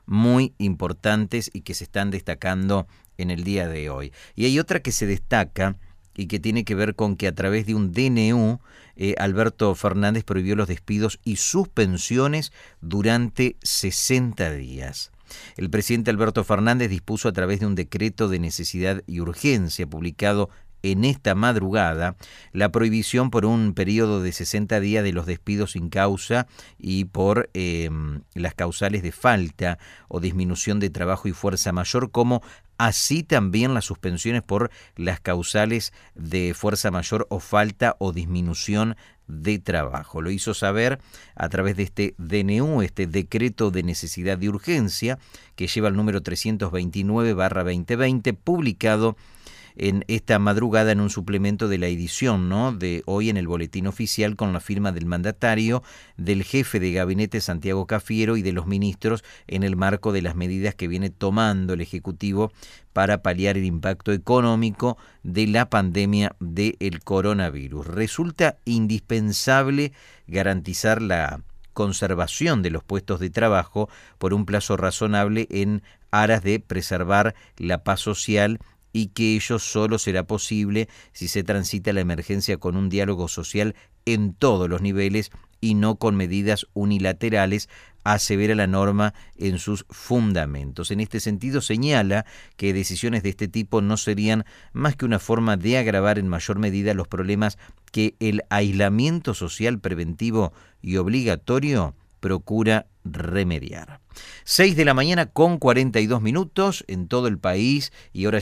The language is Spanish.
muy importantes y que se están destacando en el día de hoy. Y hay otra que se destaca y que tiene que ver con que a través de un DNU, Alberto Fernández prohibió los despidos y suspensiones durante 60 días. El presidente Alberto Fernández dispuso a través de un decreto de necesidad y urgencia publicado en esta madrugada la prohibición por un periodo de 60 días de los despidos sin causa y por las causales de falta o disminución de trabajo y fuerza mayor, como así también las suspensiones por las causales de fuerza mayor o falta o disminución de trabajo. Lo hizo saber a través de este DNU, este decreto de necesidad y urgencia, que lleva el número 329/2020, publicado en esta madrugada en un suplemento de la edición, ¿no?, de hoy en el Boletín Oficial, con la firma del mandatario, del jefe de gabinete Santiago Cafiero y de los ministros, en el marco de las medidas que viene tomando el Ejecutivo para paliar el impacto económico de la pandemia del coronavirus. Resulta indispensable garantizar la conservación de los puestos de trabajo por un plazo razonable en aras de preservar la paz social, y que ello solo será posible si se transita la emergencia con un diálogo social en todos los niveles y no con medidas unilaterales, asevera la norma en sus fundamentos. En este sentido, señala que decisiones de este tipo no serían más que una forma de agravar en mayor medida los problemas que el aislamiento social preventivo y obligatorio procura remediar. 6 de la mañana con 42 minutos en todo el país, y ahora